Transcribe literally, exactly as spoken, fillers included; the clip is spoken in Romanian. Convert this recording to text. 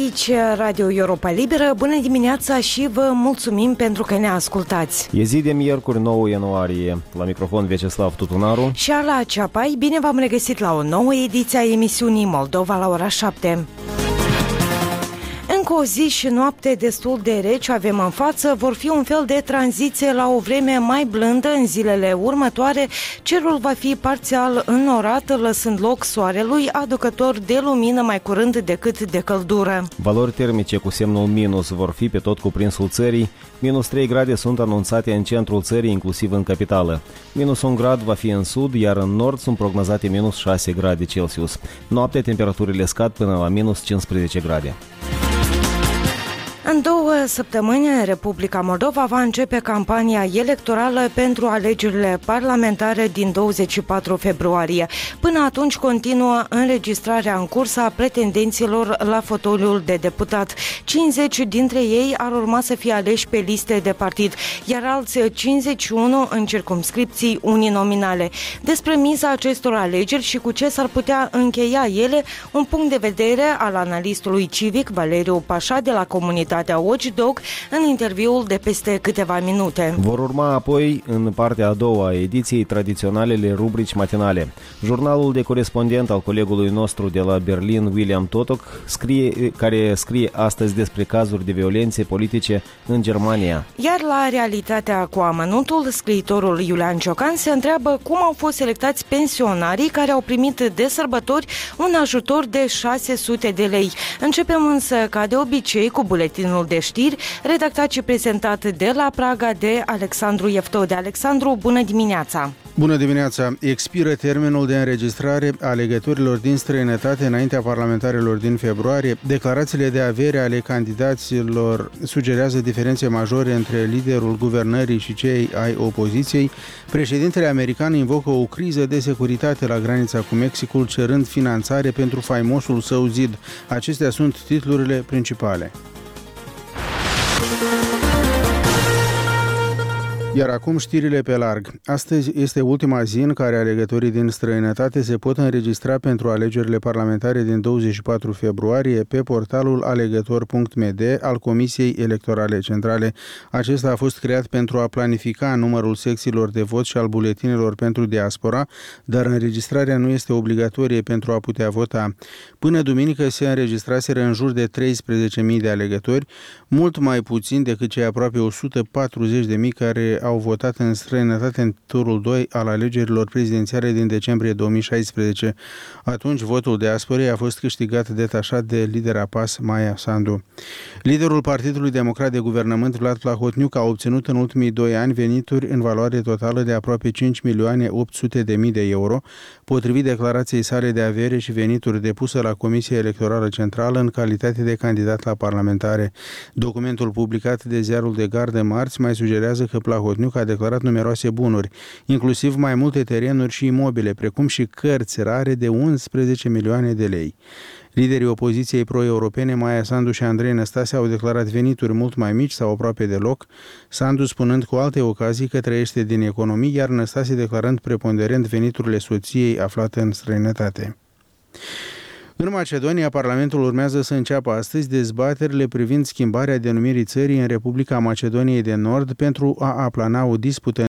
Aici Radio Europa Liberă, bună dimineața și vă mulțumim pentru că ne ascultați. E zi de miercuri, nouă ianuarie. La microfon Vyacheslav Tutunaru și Ala Ceapai. Bine v-am regăsit la o nouă ediție a emisiunii Moldova la ora șapte. Încă o zi și noapte destul de reci avem în față, vor fi un fel de tranziție la o vreme mai blândă în zilele următoare. Cerul va fi parțial înnorat, lăsând loc soarelui, aducător de lumină mai curând decât de căldură. Valori termice cu semnul minus vor fi pe tot cuprinsul țării. Minus trei grade sunt anunțate în centrul țării, inclusiv în capitală. Minus un grad va fi în sud, iar în nord sunt prognozate minus șase grade Celsius. Noaptea temperaturile scad până la minus cincisprezece grade. În două săptămâni, Republica Moldova va începe campania electorală pentru alegerile parlamentare din douăzeci și patru februarie. Până atunci continuă înregistrarea în curs a pretendenților la fotoliul de deputat. cincizeci dintre ei ar urma să fie aleși pe liste de partid, iar alți cincizeci și unu în circumscripții uninominale. Despre miza acestor alegeri și cu ce s-ar putea încheia ele, un punct de vedere al analistului civic Valeriu Pașa de la comunitatea Watchdog în interviul de peste câteva minute. Vor urma apoi, în partea a doua a ediției, tradiționalele rubrici matinale. Jurnalul de corespondent al colegului nostru de la Berlin, William Totok, scrie, care scrie astăzi despre cazuri de violențe politice în Germania. Iar la Realitatea cu amănuntul, scriitorul Iulian Ciocan se întreabă cum au fost selectați pensionarii care au primit de sărbători un ajutor de șase sute de lei. Începem însă, ca de obicei, cu buletinul de știri, redactat și prezentat de la Praga de Alexandru Eftode. Alexandru, bună dimineața! Bună dimineața! Expiră termenul de înregistrare a legăturilor din străinătate înaintea parlamentarelor din februarie. Declarațiile de avere ale candidaților sugerează diferențe majore între liderul guvernării și cei ai opoziției. Președintele american invocă o criză de securitate la granița cu Mexicul, cerând finanțare pentru faimosul său zid. Acestea sunt titlurile principale. Iar acum știrile pe larg. Astăzi este ultima zi în care alegătorii din străinătate se pot înregistra pentru alegerile parlamentare din douăzeci și patru februarie pe portalul alegător punct m d al Comisiei Electorale Centrale. Acesta a fost creat pentru a planifica numărul secțiilor de vot și al buletinelor pentru diaspora, dar înregistrarea nu este obligatorie pentru a putea vota. Până duminică se înregistraseră în jur de treisprezece mii de alegători, mult mai puțin decât cei aproape o sută patruzeci de mii care au votat în străinătate în turul doi al alegerilor prezidențiale din decembrie două mii șaisprezece. Atunci, votul diasporei a fost câștigat detașat de lidera P A S, Maia Sandu. Liderul Partidului Democrat de Guvernământ, Vlad Plahotniuc, a obținut în ultimii doi ani venituri în valoare totală de aproape cinci milioane opt sute de mii de euro, potrivit declarației sale de avere și venituri depusă la Comisia Electorală Centrală în calitate de candidat la parlamentare. Documentul publicat de Ziarul de Gardă marți mai sugerează că Plahotniuc a declarat numeroase bunuri, inclusiv mai multe terenuri și imobile, precum și cărți rare de unsprezece milioane de lei. Liderii opoziției pro-europene, Maia Sandu și Andrei Năstase, au declarat venituri mult mai mici sau aproape deloc, Sandu spunând cu alte ocazii că trăiește din economii, iar Năstase declarând preponderent veniturile soției aflate în străinătate. În Macedonia, Parlamentul urmează să înceapă astăzi dezbaterile privind schimbarea denumirii țării în Republica Macedoniei de Nord pentru a aplana o dispută